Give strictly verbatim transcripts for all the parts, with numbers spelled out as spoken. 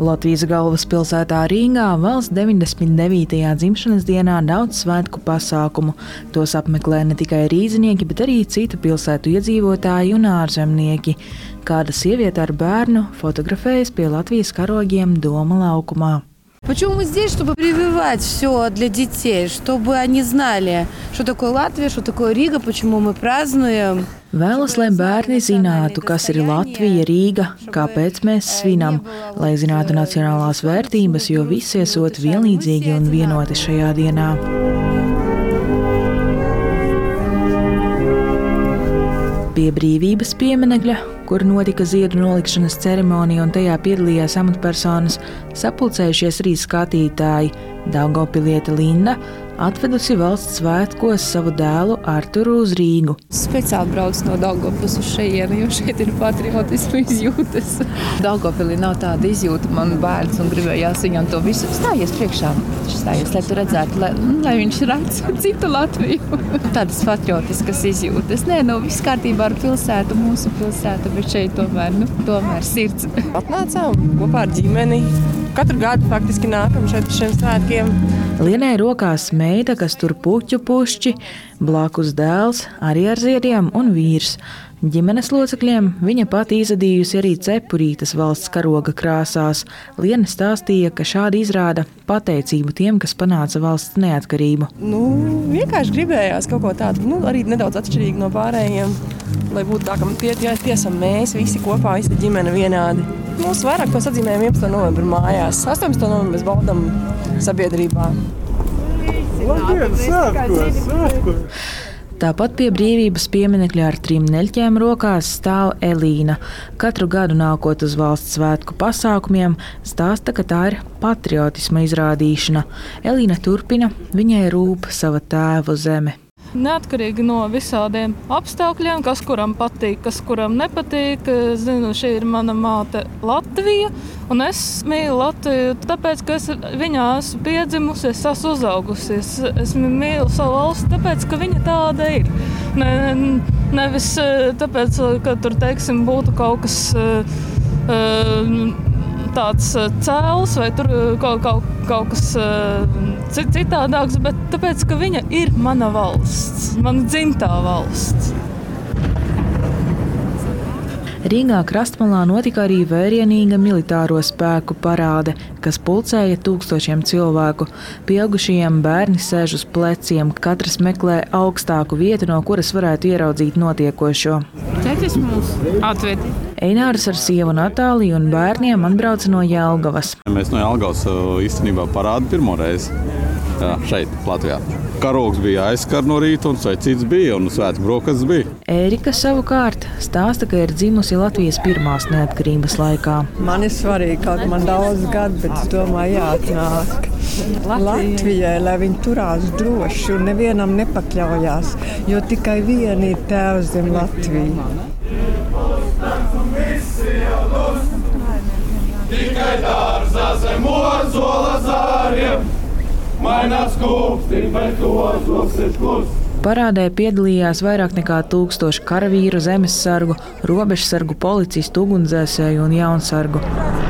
Latvijas galvaspilsētā Rīgā valsts deviņdesmit devītajā dzimšanas dienā daudz svētku pasākumu. Tos apmeklē ne tikai rīznieki, bet arī citu pilsētu iedzīvotāji un ārzemnieki. Kāda sieviete ar bērnu fotografējas pie Latvijas karogiem Doma laukumā. Почему мы здесь? Чтобы прививать все для детей, чтобы они знали, что такое Латвия, что такое Рига, почему мы празднуем. Vēlos, lai bērni zinātu, kas ir Latvija, Rīga, kāpēc mēs svinam, lai zinātu nacionālās vērtības, jo visi esot vienlīdzīgi un vienoti šajā dienā. Pie brīvības pieminekļa, kur notika ziedu nolikšanas ceremonija un tajā piedalījās amatpersonas, sapulcējušies arī skatītāji. Daugavpiliete Linda atvedusi valsts svētkos savu dēlu Arturu uz Rīgu. Speciāli brauc no Daugavpils uz šejieni, jo šeit ir patriotismu izjūtas. Daugavpilī nav tāda izjūta, man bērns, un gribējās viņam to visu. Stājies priekšā, stājies, lai tu redzētu, lai, lai viņš redz citu Latviju. Tādas patriotiskas izjūtas. Nē, nu viss kārtībā ar pilsētu, mūsu pilsētu, bet šeit tomēr, nu, tomēr sirds. Atnācām kopā ar ģimeni. Katru gadu faktiski nākam šeit uz šiem svētkiem. Lienai rokās meita, kas tur puķu pušķi, blakus dēls, arī ar ziediem un vīrs. Ģimenes locekļiem viņa pati izadījusi arī cepurītes valsts karoga krāsās. Liena stāstīja, ka šādi izrāda pateicību tiem, kas panāca valsts neatkarību. Nu, vienkārši gribējās kaut ko tādu, nu, arī nedaudz atšķirīgi no pārējiem, lai būtu tā, ka tie, tie, tiesam mēs visi kopā, visi ģimene vienādi. Mums vairāk to sadzīmējam vienpadsmitā novembra mājās, astoņpadsmitā novembra mēs baudam sabiedrībā. Labdien, svētkos, svētkos! Tāpat pie brīvības pieminekļa ar trim neļķēm rokās stāv Elīna. Katru gadu nākot uz valsts svētku pasākumiem, stāsta, ka tā ir patriotisma izrādīšana. Elīna turpina, viņai rūp sava tēva zeme. Neatkarīgi no visādiem apstākļiem, kas kuram patīk, kas kuram nepatīk. Zinu, šī ir mana māte Latvija, un es mīlu Latviju, tāpēc, ka es viņā esmu piedzimusi, es esmu uzaugusi. Es, es mīlu savu valsti, tāpēc, ka viņa tāda ir. Ne, nevis tāpēc, ka tur, teiksim, būtu kaut kas tāds cēls vai tur kaut, kaut, kaut kas citādāks, bet tāpēc, ka viņa ir mana valsts, mana dzimtā valsts. Rīgā Krastmalā notika arī vērienīga militāro spēku parāde, kas pulcēja tūkstošiem cilvēku. Pieaugušajiem bērni sēž uz pleciem, katrs meklē augstāku vietu, no kuras varētu ieraudzīt notiekošo. Tētis mūs atved. Einārs ar sievu Natāliju un bērniem atbrauca no Jelgavas. Mēs no Jelgavas īstenībā parādu pirmo reizi jā, šeit, Latvijā. Karogs bija aizskar no rīta un sveicīts bija un svētku brokastis bija. Ērika savukārt stāsta, ka ir dzimusi Latvijas pirmās neatkarības laikā. Man ir svarīgi, kaut man daudz gadu, bet es domāju jāatnāk. Latvijai, lai viņi turās droši un nevienam nepakļaujās, jo tikai viena ir tēvs zem Latviju. Tikai dārzā zem ozola zāriem, mainās kūpstīm, bet ozols ir klus. Parādē piedalījās vairāk nekā tūkstoši karavīru, zemessargu, robežsargu, policistu, ugunsdzēsēju un jaunsargu.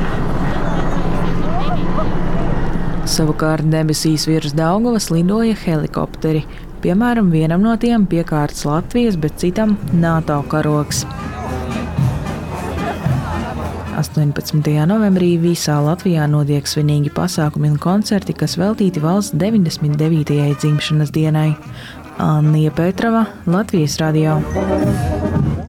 Savukārt debesīs virs Daugavas lidoja helikopteri. Piemēram, vienam no tiem piekārts Latvijas, bet citam NATO karogs. astoņpadsmitajā novembrī visā Latvijā notiek svinīgi pasākumi un koncerti, kas veltīti valsts deviņdesmit devītajai dzimšanas dienai. Annija Petrava, Latvijas radio.